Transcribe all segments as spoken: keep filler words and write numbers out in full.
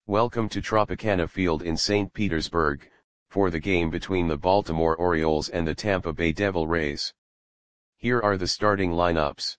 Welcome to Tropicana Field in Saint Petersburg, for the game between the Baltimore Orioles and the Tampa Bay Devil Rays. Here are the starting lineups.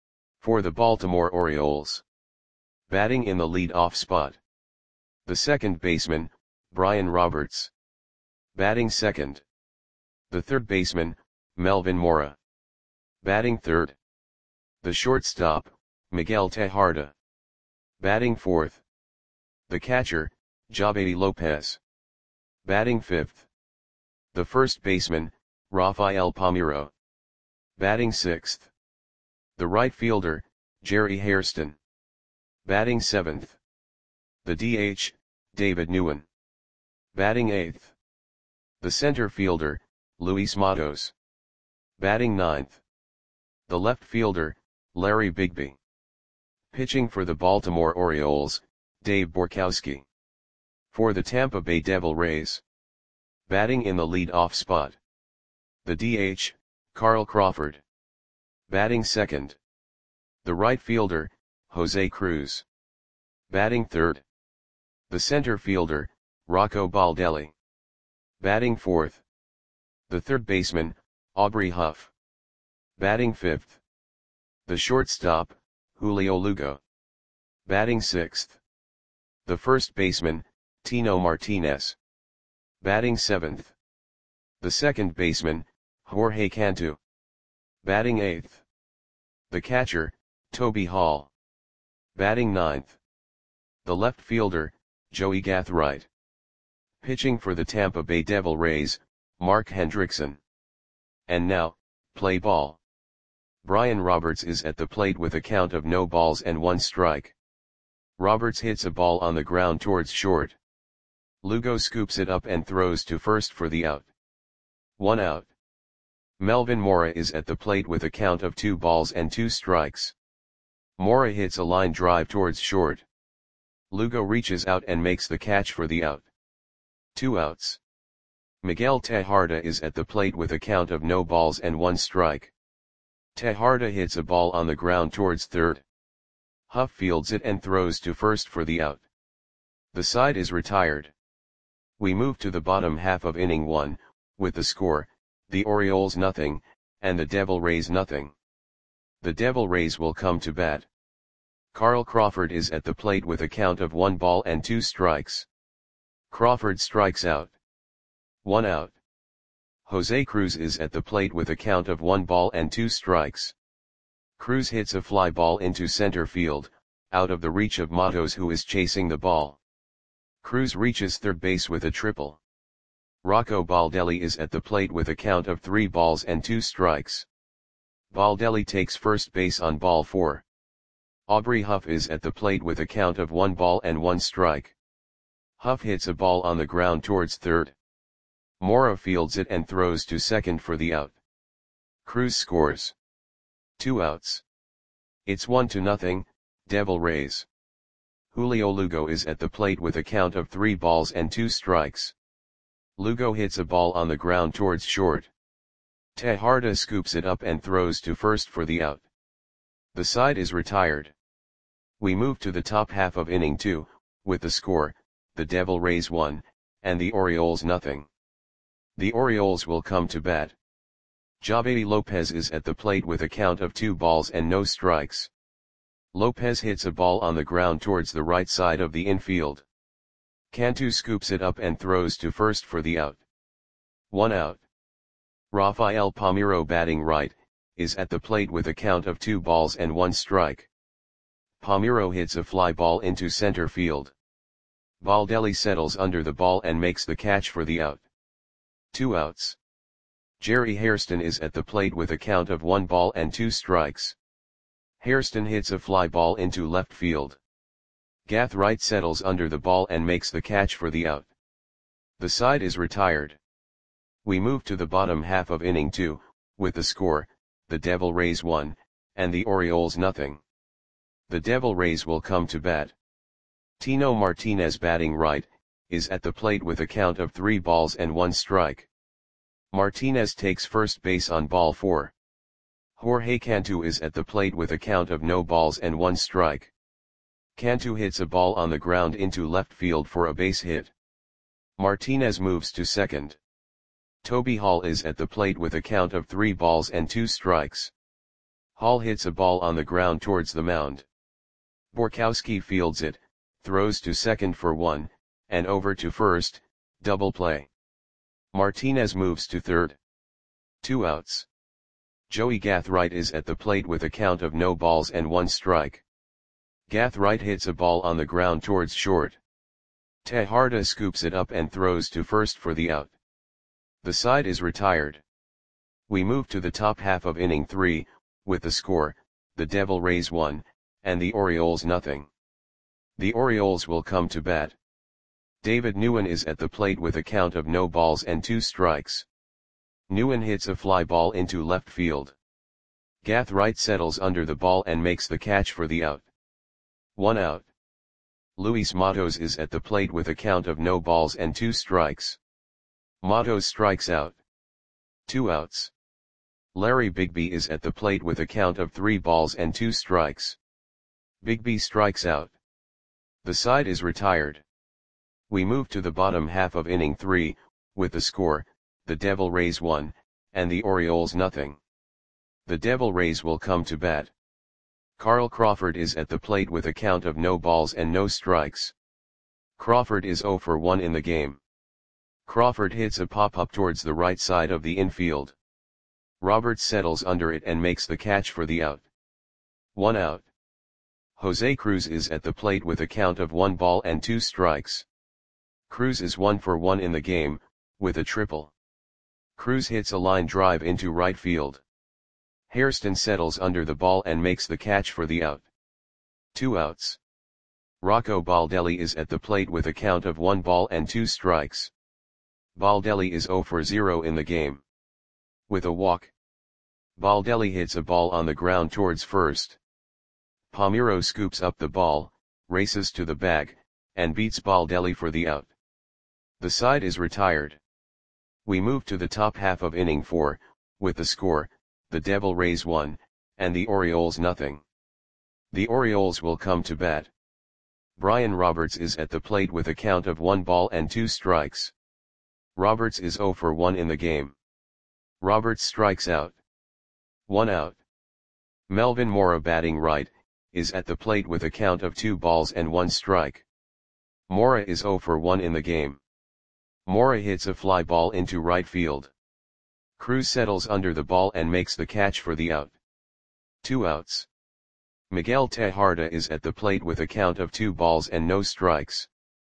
For the Baltimore Orioles. Batting in the lead-off spot. The second baseman, Brian Roberts. Batting second. The third baseman, Melvin Mora. Batting third. The shortstop, Miguel Tejada. Batting fourth. The catcher, Javedi Lopez. Batting fifth. The first baseman, Rafael Palmeiro. Batting sixth. The right fielder, Jerry Hairston. Batting seventh. The D H, David Nguyen. Batting eighth. The center fielder, Luis Matos. Batting ninth. The left fielder, Larry Bigby. Pitching for the Baltimore Orioles, Dave Borkowski. For the Tampa Bay Devil Rays. Batting in the lead-off spot. The D H, Carl Crawford. Batting second. The right fielder, Jose Cruz. Batting third. The center fielder, Rocco Baldelli. Batting fourth. The third baseman, Aubrey Huff. Batting fifth. The shortstop, Julio Lugo. Batting sixth. The first baseman, Tino Martinez. Batting seventh. The second baseman, Jorge Cantu. Batting eighth. The catcher, Toby Hall. Batting ninth. The left fielder, Joey Gathright. Pitching for the Tampa Bay Devil Rays, Mark Hendrickson. And now, play ball. Brian Roberts is at the plate with a count of no balls and one strike. Roberts hits a ball on the ground towards short. Lugo scoops it up and throws to first for the out. One out. Melvin Mora is at the plate with a count of two balls and two strikes. Mora hits a line drive towards short. Lugo reaches out and makes the catch for the out. Two outs. Miguel Tejada is at the plate with a count of no balls and one strike. Tejada hits a ball on the ground towards third. Huff fields it and throws to first for the out. The side is retired. We move to the bottom half of inning one, with the score, the Orioles nothing, and the Devil Rays nothing. The Devil Rays will come to bat. Carl Crawford is at the plate with a count of one ball and two strikes. Crawford strikes out. One out. Jose Cruz is at the plate with a count of one ball and two strikes. Cruz hits a fly ball into center field, out of the reach of Matos, who is chasing the ball. Cruz reaches third base with a triple. Rocco Baldelli is at the plate with a count of three balls and two strikes. Baldelli takes first base on ball four. Aubrey Huff is at the plate with a count of one ball and one strike. Huff hits a ball on the ground towards third. Mora fields it and throws to second for the out. Cruz scores. Two outs. It's one to nothing, Devil Rays. Julio Lugo is at the plate with a count of three balls and two strikes. Lugo hits a ball on the ground towards short. Tejada scoops it up and throws to first for the out. The side is retired. We move to the top half of inning two, with the score, the Devil Rays one, and the Orioles nothing. The Orioles will come to bat. Javedi Lopez is at the plate with a count of two balls and no strikes. Lopez hits a ball on the ground towards the right side of the infield. Cantu scoops it up and throws to first for the out. One out. Rafael Palmeiro, batting right, is at the plate with a count of two balls and one strike. Palmeiro hits a fly ball into center field. Baldelli settles under the ball and makes the catch for the out. Two outs. Jerry Hairston is at the plate with a count of one ball and two strikes. Hairston hits a fly ball into left field. Gathright settles under the ball and makes the catch for the out. The side is retired. We move to the bottom half of inning two, with the score, the Devil Rays one, and the Orioles nothing. The Devil Rays will come to bat. Tino Martinez, batting right, is at the plate with a count of three balls and one strike. Martinez takes first base on ball four. Jorge Cantu is at the plate with a count of no balls and one strike. Cantu hits a ball on the ground into left field for a base hit. Martinez moves to second. Toby Hall is at the plate with a count of three balls and two strikes. Hall hits a ball on the ground towards the mound. Borkowski fields it, throws to second for one, and over to first, double play. Martinez moves to third. Two outs. Joey Gathright is at the plate with a count of no balls and one strike. Gathright hits a ball on the ground towards short. Tejada scoops it up and throws to first for the out. The side is retired. We move to the top half of inning three, with the score, the Devil Rays one, and the Orioles nothing. The Orioles will come to bat. David Nguyen is at the plate with a count of no balls and two strikes. Nguyen hits a fly ball into left field. Gathright settles under the ball and makes the catch for the out. One out. Luis Matos is at the plate with a count of no balls and two strikes. Matos strikes out. Two outs. Larry Bigby is at the plate with a count of three balls and two strikes. Bigby strikes out. The side is retired. We move to the bottom half of inning three, with the score, the Devil Rays one, and the Orioles nothing. The Devil Rays will come to bat. Carl Crawford is at the plate with a count of no balls and no strikes. Crawford is zero for one in the game. Crawford hits a pop-up towards the right side of the infield. Roberts settles under it and makes the catch for the out. One out. Jose Cruz is at the plate with a count of one ball and two strikes. Cruz is one for one in the game, with a triple. Cruz hits a line drive into right field. Hairston settles under the ball and makes the catch for the out. Two outs. Rocco Baldelli is at the plate with a count of one ball and two strikes. Baldelli is zero for zero in the game. With a walk. Baldelli hits a ball on the ground towards first. Palmeiro scoops up the ball, races to the bag, and beats Baldelli for the out. The side is retired. We move to the top half of inning four, with the score, the Devil Rays one, and the Orioles nothing. The Orioles will come to bat. Brian Roberts is at the plate with a count of one ball and two strikes. Roberts is zero for one in the game. Roberts strikes out. One out. Melvin Mora, batting right, is at the plate with a count of two balls and one strike. Mora is zero for one in the game. Mora hits a fly ball into right field. Cruz settles under the ball and makes the catch for the out. Two outs. Miguel Tejada is at the plate with a count of two balls and no strikes.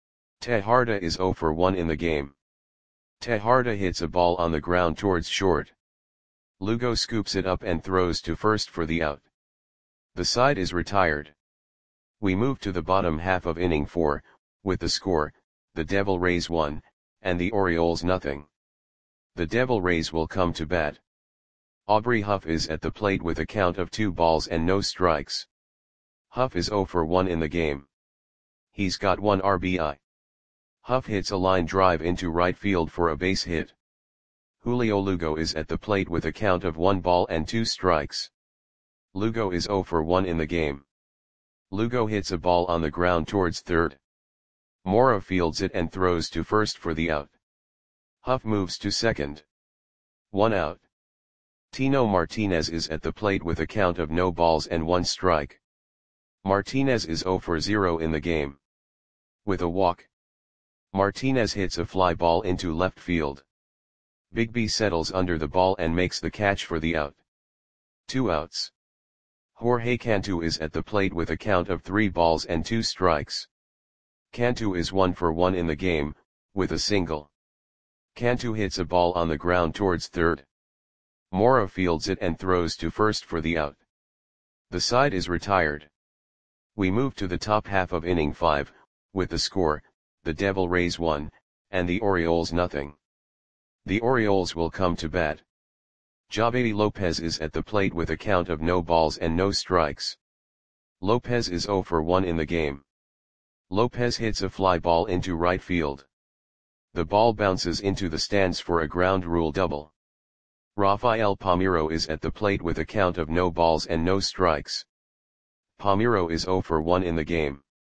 Tejada is zero for one in the game. Tejada hits a ball on the ground towards short. Lugo scoops it up and throws to first for the out. The side is retired. We move to the bottom half of inning four, with the score, the Devil Rays one, and the Orioles nothing. The Devil Rays will come to bat. Aubrey Huff is at the plate with a count of two balls and no strikes. Huff is zero for one in the game. He's got one R B I. Huff hits a line drive into right field for a base hit. Julio Lugo is at the plate with a count of one ball and two strikes. Lugo is zero for one in the game. Lugo hits a ball on the ground towards third. Mora fields it and throws to first for the out. Huff moves to second. One out. Tino Martinez is at the plate with a count of no balls and one strike. Martinez is zero for zero in the game. With a walk. Martinez hits a fly ball into left field. Bigby settles under the ball and makes the catch for the out. Two outs. Jorge Cantu is at the plate with a count of three balls and two strikes. Cantu is one for one in the game, with a single. Cantu hits a ball on the ground towards third. Mora fields it and throws to first for the out. The side is retired. We move to the top half of inning five, with the score, the Devil Rays one, and the Orioles nothing. The Orioles will come to bat. Javedi Lopez is at the plate with a count of no balls and no strikes. Lopez is zero for one in the game. Lopez hits a fly ball into right field. The ball bounces into the stands for a ground rule double. Rafael Palmeiro is at the plate with a count of no balls and no strikes. Palmeiro is zero for one in the game.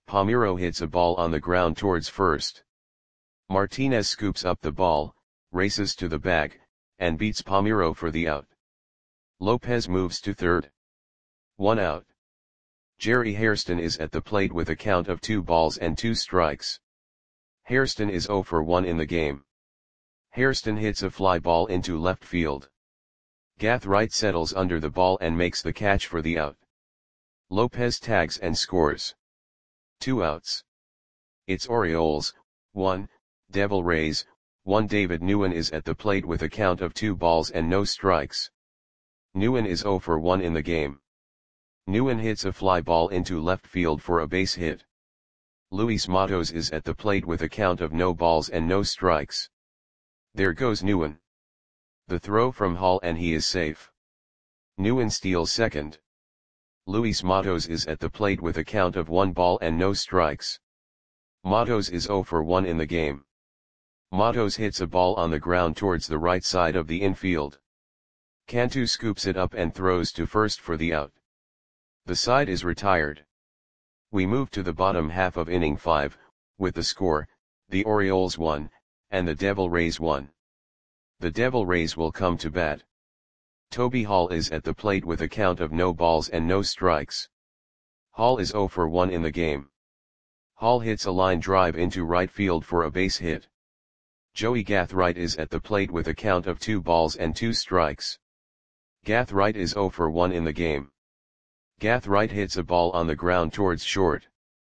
Palmeiro hits a ball on the ground towards first. Martinez scoops up the ball, races to the bag, and beats Palmeiro for the out. Lopez moves to third. One out. Jerry Hairston is at the plate with a count of two balls and two strikes. Hairston is zero for one in the game. Hairston hits a fly ball into left field. Gathright settles under the ball and makes the catch for the out. Lopez tags and scores. Two outs. It's Orioles, one, Devil Rays, one. David Nguyen is at the plate with a count of two balls and no strikes. Nguyen is zero for one in the game. Nguyen hits a fly ball into left field for a base hit. Luis Matos is at the plate with a count of no balls and no strikes. There goes Nguyen. The throw from Hall and he is safe. Nguyen steals second. Luis Matos is at the plate with a count of one ball and no strikes. Matos is zero for one in the game. Matos hits a ball on the ground towards the right side of the infield. Cantu scoops it up and throws to first for the out. The side is retired. We move to the bottom half of inning five, with the score, the Orioles one, and the Devil Rays one. The Devil Rays will come to bat. Toby Hall is at the plate with a count of no balls and no strikes. Hall is zero for one in the game. Hall hits a line drive into right field for a base hit. Joey Gathright is at the plate with a count of two balls and two strikes. Gathright is zero for one in the game. Gathright hits a ball on the ground towards short.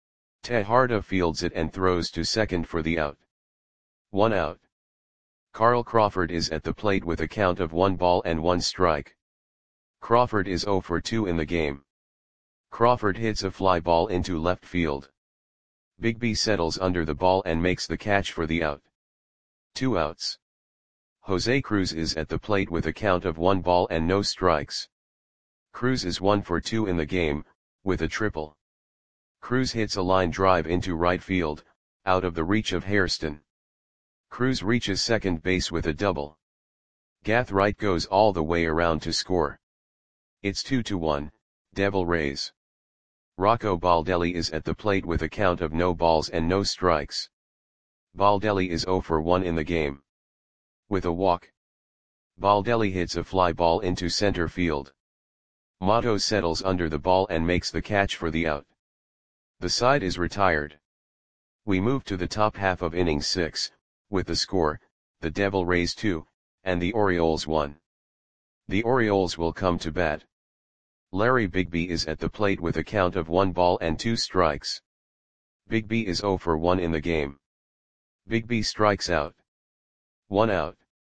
Tejada fields it and throws to second for the out. One out. Carl Crawford is at the plate with a count of one ball and one strike. Crawford is zero for two in the game. Crawford hits a fly ball into left field. Bigby settles under the ball and makes the catch for the out. Two outs. Jose Cruz is at the plate with a count of one ball and no strikes. Cruz is one for two in the game, with a triple. Cruz hits a line drive into right field, out of the reach of Hairston. Cruz reaches second base with a double. Gathright goes all the way around to score. It's two to one, Devil Rays. Rocco Baldelli is at the plate with a count of no balls and no strikes. Baldelli is zero for one in the game. With a walk. Baldelli hits a fly ball into center field. Matos settles under the ball and makes the catch for the out. The side is retired. We move to the top half of inning six, with the score, the Devil Rays two, and the Orioles one. The Orioles will come to bat. Larry Bigby is at the plate with a count of one ball and two strikes. Bigby is zero for one in the game. Bigby strikes out. One out.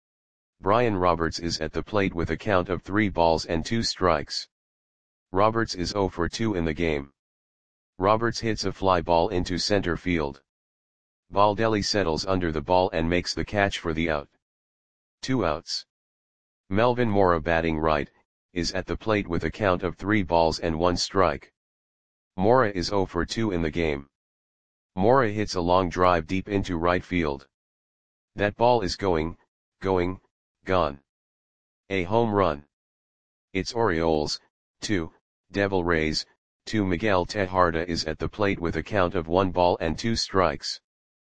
Brian Roberts is at the plate with a count of three balls and two strikes. Roberts is zero for two in the game. Roberts hits a fly ball into center field. Baldelli settles under the ball and makes the catch for the out. Two outs. Melvin Mora, batting right, is at the plate with a count of three balls and one strike. Mora is zero for two in the game. Mora hits a long drive deep into right field. That ball is going, going, gone. A home run. It's Orioles, two, Devil Rays, two. Miguel Tejada is at the plate with a count of one ball and two strikes.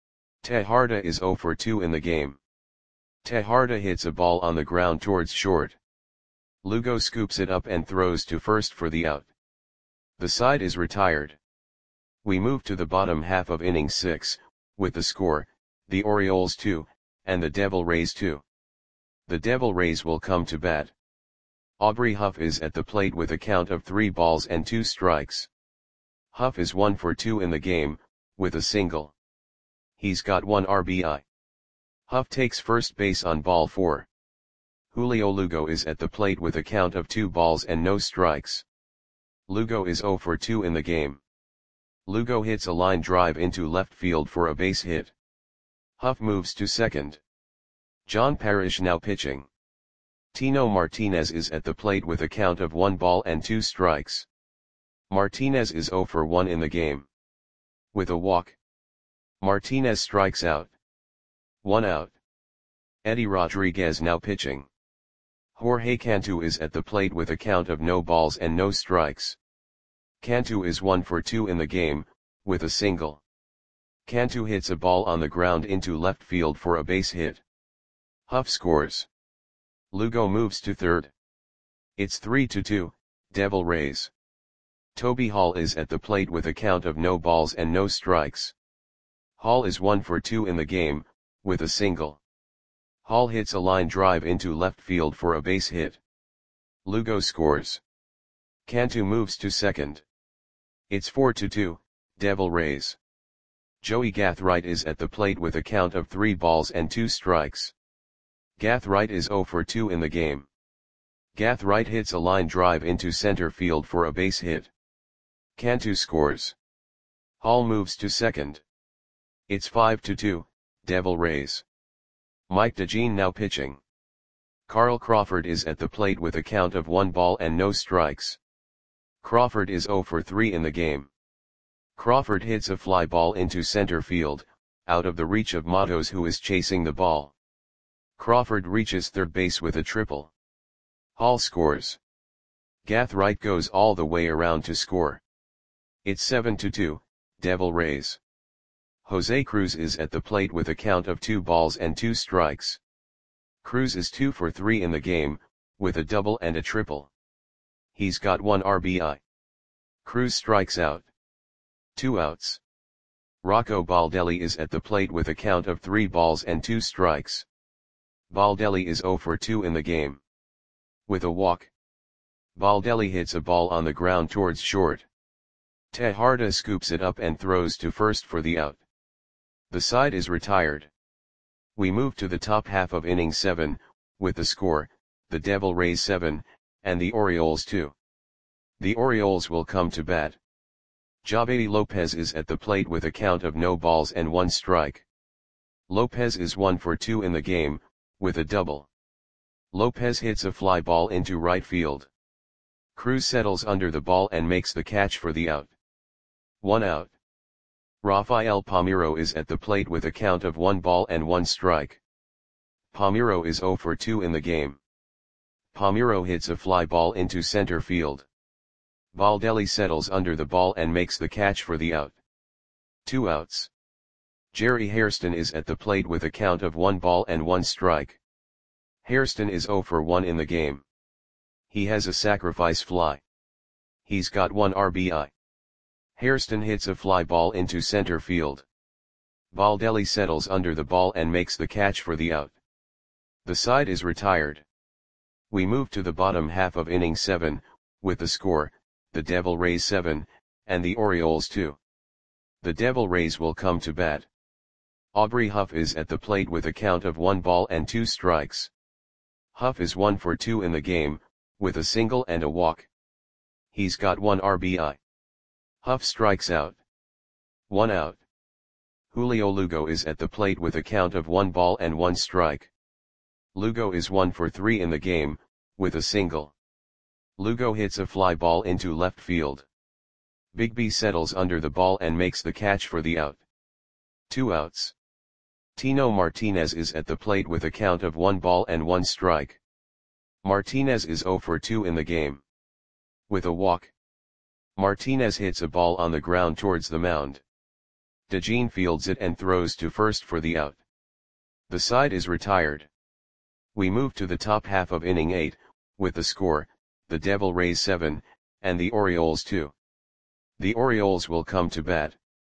Tejada is zero for two in the game. Tejada hits a ball on the ground towards short. Lugo scoops it up and throws to first for the out. The side is retired. We move to the bottom half of inning six, with the score, the Orioles two, and the Devil Rays two. The Devil Rays will come to bat. Aubrey Huff is at the plate with a count of three balls and two strikes. Huff is one for two in the game, with a single. He's got one R B I. Huff takes first base on ball four. Julio Lugo is at the plate with a count of two balls and no strikes. Lugo is zero for two in the game. Lugo hits a line drive into left field for a base hit. Huff moves to second. John Parrish now pitching. Tino Martinez is at the plate with a count of one ball and two strikes. Martinez is zero for one in the game. With a walk. Martinez strikes out. One out. Eddie Rodriguez now pitching. Jorge Cantu is at the plate with a count of no balls and no strikes. Cantu is one for two in the game, with a single. Cantu hits a ball on the ground into left field for a base hit. Huff scores. Lugo moves to third. It's three to two, Devil Rays. Toby Hall is at the plate with a count of no balls and no strikes. Hall is one for two in the game, with a single. Hall hits a line drive into left field for a base hit. Lugo scores. Cantu moves to second. It's four to two, Devil Rays. Joey Gathright is at the plate with a count of three balls and two strikes. Gathright is zero for two in the game. Gathright hits a line drive into center field for a base hit. Cantu scores. Hall moves to second. It's five to two, Devil Rays. Mike DeJean now pitching. Carl Crawford is at the plate with a count of one ball and no strikes. Crawford is zero for three in the game. Crawford hits a fly ball into center field, out of the reach of Matos, who is chasing the ball. Crawford reaches third base with a triple. Hall scores. Gathright goes all the way around to score. It's seven to two, Devil Rays. Jose Cruz is at the plate with a count of two balls and two strikes. Cruz is two for three in the game, with a double and a triple. He's got one R B I. Cruz strikes out. Two outs. Rocco Baldelli is at the plate with a count of three balls and two strikes. Baldelli is zero for two in the game. With a walk. Baldelli hits a ball on the ground towards short. Tejarda scoops it up and throws to first for the out. The side is retired. We move to the top half of inning seven, with the score, the Devil Rays seven, and the Orioles two. The Orioles will come to bat. Javedi Lopez is at the plate with a count of no balls and one strike. Lopez is one for two in the game, with a double. Lopez hits a fly ball into right field. Cruz settles under the ball and makes the catch for the out. One out. Rafael Palmeiro is at the plate with a count of one ball and one strike. Palmeiro is zero for two in the game. Palmeiro hits a fly ball into center field. Baldelli settles under the ball and makes the catch for the out. Two outs. Jerry Hairston is at the plate with a count of one ball and one strike. Hairston is zero for one in the game. He has a sacrifice fly. He's got one R B I. Hairston hits a fly ball into center field. Baldelli settles under the ball and makes the catch for the out. The side is retired. We move to the bottom half of inning seven, with the score, the Devil Rays seven, and the Orioles two. The Devil Rays will come to bat. Aubrey Huff is at the plate with a count of one ball and two strikes. Huff is one for two in the game, with a single and a walk. He's got one R B I. Huff strikes out. One out. Julio Lugo is at the plate with a count of one ball and one strike. Lugo is one for three in the game, with a single. Lugo hits a fly ball into left field. Bigby settles under the ball and makes the catch for the out. Two outs. Tino Martinez is at the plate with a count of one ball and one strike. Martinez is zero for two in the game. With a walk. Martinez hits a ball on the ground towards the mound. DeJean fields it and throws to first for the out. The side is retired. We move to the top half of inning eight, with the score, the Devil Rays seven, and the Orioles two. The Orioles will come to bat.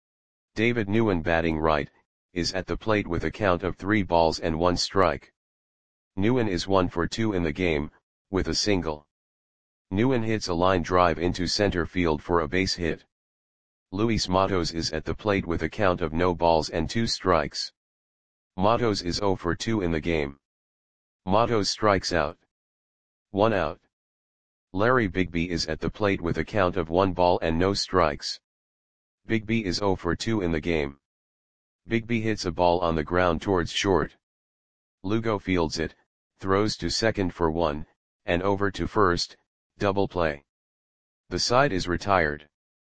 David Nguyen, batting right, is at the plate with a count of three balls and one strike. Nguyen is one for two in the game, with a single. Nguyen hits a line drive into center field for a base hit. Luis Matos is at the plate with a count of no balls and two strikes. Matos is zero for two in the game. Matos strikes out. One out. Larry Bigby is at the plate with a count of one ball and no strikes. Bigby is zero for two in the game. Bigby hits a ball on the ground towards short. Lugo fields it, throws to second for one, and over to first, double play. The side is retired.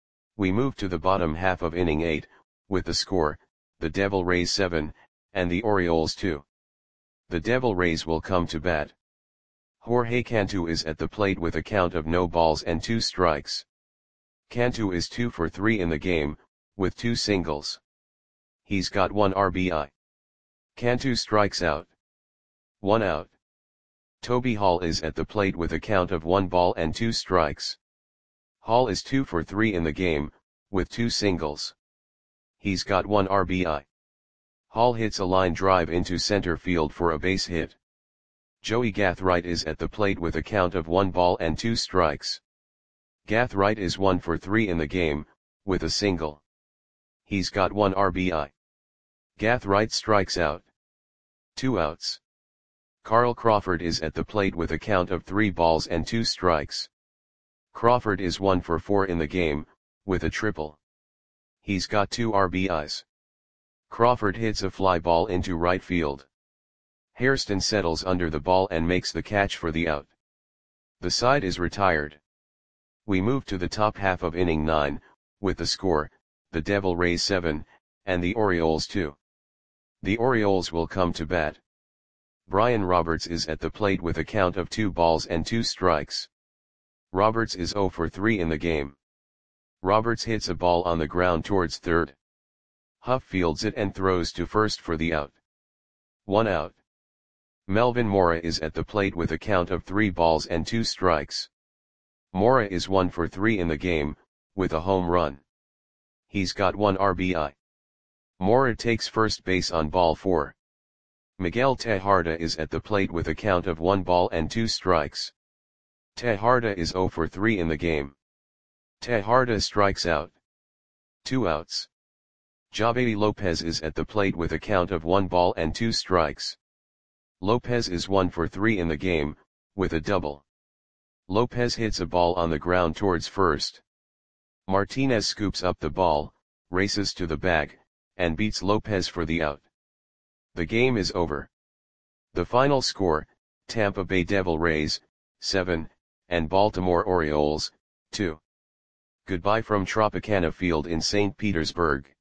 We move to the bottom half of inning eight, with the score, the Devil Rays seven, and the Orioles two. The Devil Rays will come to bat. Jorge Cantu is at the plate with a count of no balls and two strikes. Cantu is two for three in the game, with two singles. He's got one R B I. Cantu strikes out. One out. Toby Hall is at the plate with a count of one ball and two strikes. Hall is two for three in the game, with two singles. He's got one R B I. Hall hits a line drive into center field for a base hit. Joey Gathright is at the plate with a count of one ball and two strikes. Gathright is one for three in the game, with a single. He's got one R B I. Gathright strikes out. Two outs. Carl Crawford is at the plate with a count of three balls and two strikes. Crawford is one for four in the game, with a triple. He's got two R B Is. Crawford hits a fly ball into right field. Hairston settles under the ball and makes the catch for the out. The side is retired. We move to the top half of inning nine, with the score, the Devil Rays seven, and the Orioles two. The Orioles will come to bat. Brian Roberts is at the plate with a count of two balls and two strikes. Roberts is zero for three in the game. Roberts hits a ball on the ground towards third. Huff fields it and throws to first for the out. One out. Melvin Mora is at the plate with a count of three balls and two strikes. Mora is one for three in the game, with a home run. He's got one R B I. Mora takes first base on ball four. Miguel Tejada is at the plate with a count of one ball and two strikes. Tejada is zero for three in the game. Tejada strikes out. Two outs. Javi Lopez is at the plate with a count of one ball and two strikes. Lopez is one for three in the game, with a double. Lopez hits a ball on the ground towards first. Martinez scoops up the ball, races to the bag, and beats Lopez for the out. The game is over. The final score, Tampa Bay Devil Rays, seven, and Baltimore Orioles, two. Goodbye from Tropicana Field in Saint Petersburg.